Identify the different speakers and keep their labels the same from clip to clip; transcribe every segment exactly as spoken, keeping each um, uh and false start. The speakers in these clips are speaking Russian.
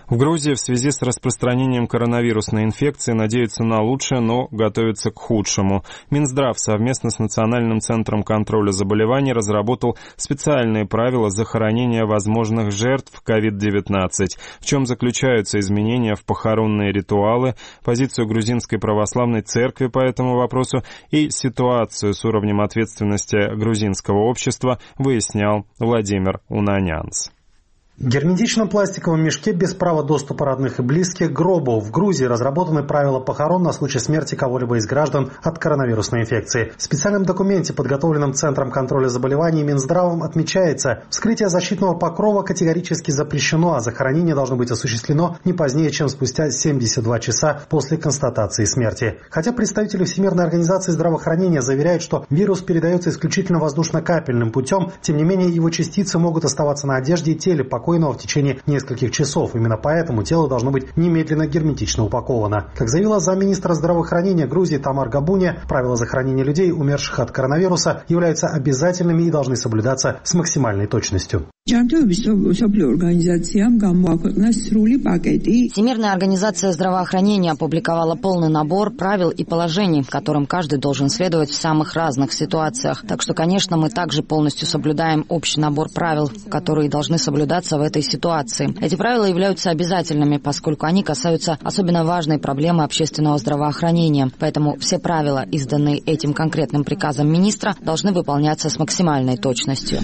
Speaker 1: В Грузии в связи с распространением коронавирусной инфекции надеются на лучшее, но готовятся к худшему. Минздрав совместно с Национальным центром контроля заболеваний разработал специальные правила захоронения возможных жертв ковид девятнадцать. В чем заключаются изменения в похоронные ритуалы, позицию грузинской православной церкви по этому вопросу и ситуацию с уровнем ответственности грузинского общества, выяснял Владимир Унанянц.
Speaker 2: В герметичном пластиковом мешке без права доступа родных и близких к гробу в Грузии разработаны правила похорон на случай смерти кого-либо из граждан от коронавирусной инфекции. В специальном документе, подготовленном Центром контроля заболеваний и Минздравом, отмечается, вскрытие защитного покрова категорически запрещено, а захоронение должно быть осуществлено не позднее, чем спустя семьдесят два часа после констатации смерти. Хотя представители Всемирной организации здравоохранения заверяют, что вирус передается исключительно воздушно-капельным путем, тем не менее его частицы могут оставаться на одежде и теле покойного в течение нескольких часов. Именно поэтому тело должно быть немедленно герметично упаковано. Как заявила замминистра здравоохранения Грузии Тамар Габуния, правила захоронения людей, умерших от коронавируса, являются обязательными и должны соблюдаться с максимальной точностью.
Speaker 3: Всемирная организация здравоохранения опубликовала полный набор правил и положений, которым каждый должен следовать в самых разных ситуациях. Так что, конечно, мы также полностью соблюдаем общий набор правил, которые должны соблюдаться в этой ситуации. Эти правила являются обязательными, поскольку они касаются особенно важной проблемы общественного здравоохранения. Поэтому все правила, изданные этим конкретным приказом министра, должны выполняться с максимальной точностью.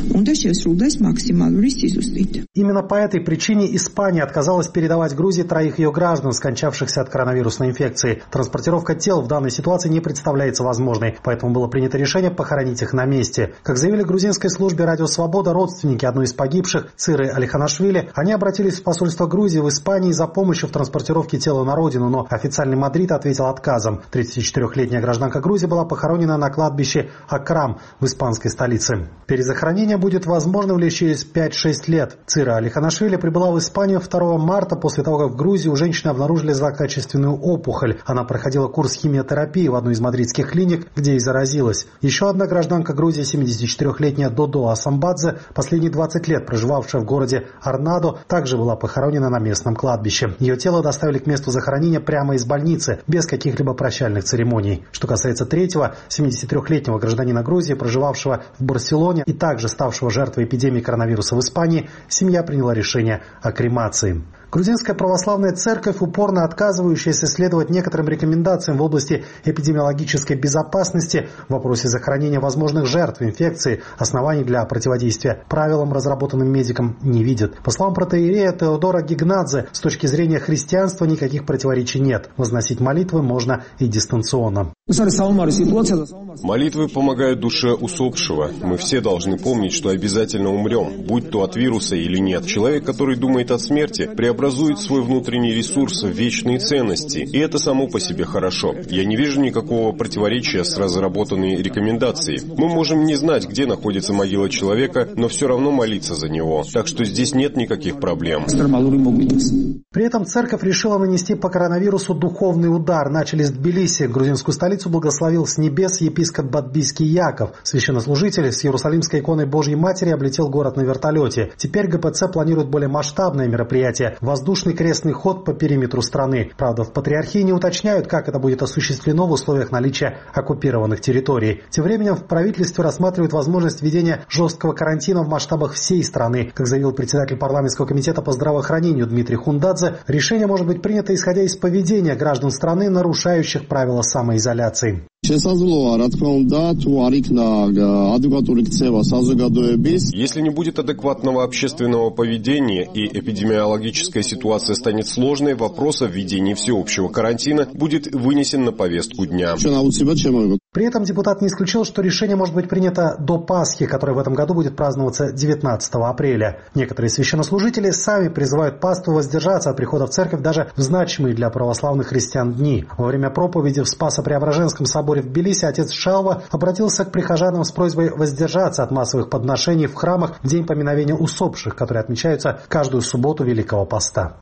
Speaker 2: Именно по этой причине Испания отказалась передавать Грузии троих ее граждан, скончавшихся от коронавирусной инфекции. Транспортировка тел в данной ситуации не представляется возможной, поэтому было принято решение похоронить их на месте. Как заявили в грузинской службе «Радио Свобода», родственники одной из погибших, Циры Алиханашвили, они обратились в посольство Грузии в Испании за помощью в транспортировке тела на родину, но официальный Мадрид ответил отказом. тридцатичетырёхлетняя гражданка Грузии была похоронена на кладбище Акрам в испанской столице. Перезахоронение будет возможным лишь через пять-шесть лет. Цира Алиханашвили прибыла в Испанию второго марта после того, как в Грузии у женщины обнаружили злокачественную опухоль. Она проходила курс химиотерапии в одной из мадридских клиник, где и заразилась. Еще одна гражданка Грузии, семидесятичетырёхлетняя Додо Асамбадзе, последние двадцать лет проживавшая в городе Арнадо, также была похоронена на местном кладбище. Ее тело доставили к месту захоронения прямо из больницы, без каких-либо прощальных церемоний. Что касается третьего, семидесятитрёхлетнего гражданина Грузии, проживавшего в Барселоне и также ставшего жертвой эпидемии коронавируса в Испании, семья приняла решение о кремации. Грузинская православная церковь, упорно отказывающаяся следовать некоторым рекомендациям в области эпидемиологической безопасности в вопросе захоронения возможных жертв инфекции, оснований для противодействия правилам, разработанным медикам, не видит. По словам протоиерея Теодора Гигнадзе, с точки зрения христианства никаких противоречий нет. Возносить молитвы можно и дистанционно.
Speaker 4: Молитвы помогают душе усопшего. Мы все должны помнить, что обязательно умрем, будь то от вируса или нет. Человек, который думает о смерти, преобразует свой внутренний ресурс в вечные ценности, и это само по себе хорошо. Я не вижу никакого противоречия с разработанной рекомендацией. Мы можем не знать, где находится могила человека, но все равно молиться за него. Так что здесь нет никаких проблем.
Speaker 2: При этом церковь решила нанести по коронавирусу духовный удар. Начали с Тбилиси. Грузинскую столицу благословил с небес епископ Бадбийский Яков. Священнослужитель с Иерусалимской иконой Божьей Матери облетел город на вертолете. Теперь ГПЦ планирует более масштабное мероприятие – воздушный крестный ход по периметру страны. Правда, в патриархии не уточняют, как это будет осуществлено в условиях наличия оккупированных территорий. Тем временем в правительстве рассматривают возможность введения жесткого карантина в масштабах всей страны. Как заявил председатель парламентского комитета по здравоохранению Дмитрий Хундадзе, решение может быть принято исходя из поведения граждан страны, нарушающих правила самоизоляции.
Speaker 4: Если не будет адекватного общественного поведения и эпидемиологическая ситуация станет сложной, вопрос о введении всеобщего карантина будет вынесен на повестку дня.
Speaker 2: При этом депутат не исключил, что решение может быть принято до Пасхи, которая в этом году будет праздноваться девятнадцатого апреля. Некоторые священнослужители сами призывают паству воздержаться от прихода в церковь даже в значимые для православных христиан дни. Во время проповеди в Спасо-Преображенском соборе в Тбилиси отец Шалва обратился к прихожанам с просьбой воздержаться от массовых подношений в храмах в день поминовения усопших, которые отмечаются каждую субботу Великого Поста.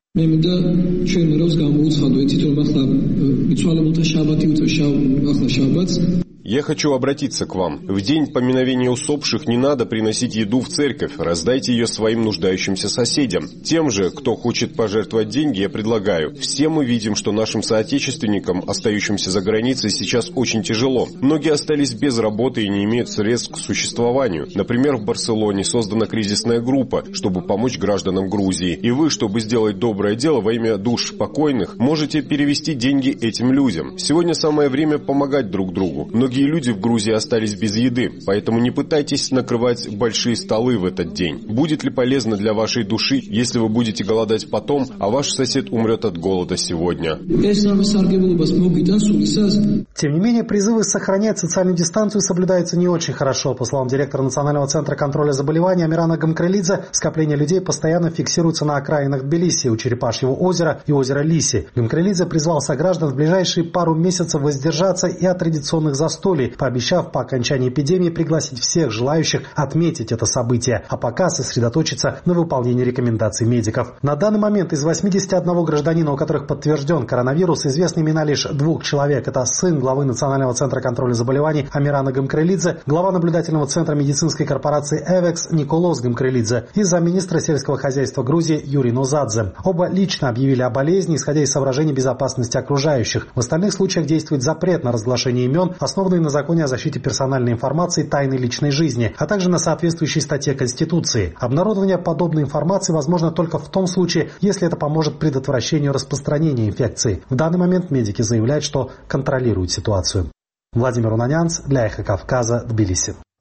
Speaker 4: Я хочу обратиться к вам. В день поминовения усопших не надо приносить еду в церковь, раздайте ее своим нуждающимся соседям. Тем же, кто хочет пожертвовать деньги, я предлагаю. Все мы видим, что нашим соотечественникам, остающимся за границей, сейчас очень тяжело. Многие остались без работы и не имеют средств к существованию. Например, в Барселоне создана кризисная группа, чтобы помочь гражданам Грузии. И вы, чтобы сделать доброе дело во имя душ покойных, можете перевести деньги этим людям. Сегодня самое время помогать друг другу. Многие люди в Грузии остались без еды, поэтому не пытайтесь накрывать большие столы в этот день. Будет ли полезно для вашей души, если вы будете голодать потом, а ваш сосед умрет от голода сегодня?
Speaker 2: Тем не менее, призывы сохранять социальную дистанцию соблюдаются не очень хорошо. По словам директора Национального центра контроля заболеваний Амирана Гамкрелидзе, скопление людей постоянно фиксируется на окраинах Тбилиси, у Черепашьего озера и озера Лиси. Гамкрелидзе призвал сограждан в ближайшие пару месяцев воздержаться и от традиционных застолий, пообещав по окончании эпидемии пригласить всех желающих отметить это событие, а пока сосредоточиться на выполнении рекомендаций медиков. На данный момент из восьмидесяти одного гражданина, у которых подтвержден коронавирус, известны имена лишь двух человек. Это сын главы Национального центра контроля заболеваний Амирана Гамкрелидзе, глава наблюдательного центра медицинской корпорации «Эвекс» Николос Гамкрелидзе и замминистра сельского хозяйства Грузии Юрий Нозадзе. Оба лично объявили о болезни, исходя из соображений безопасности окружающих. В остальных случаях действует запрет на разглашение имен, основанный на законе о защите персональной информации и тайны личной жизни, а также на соответствующей статье Конституции. Обнародование подобной информации возможно только в том случае, если это поможет предотвращению распространения инфекции. В данный момент медики заявляют, что контролируют ситуацию. Владимир Унанянц для Эхо Кавказа, Тбилиси.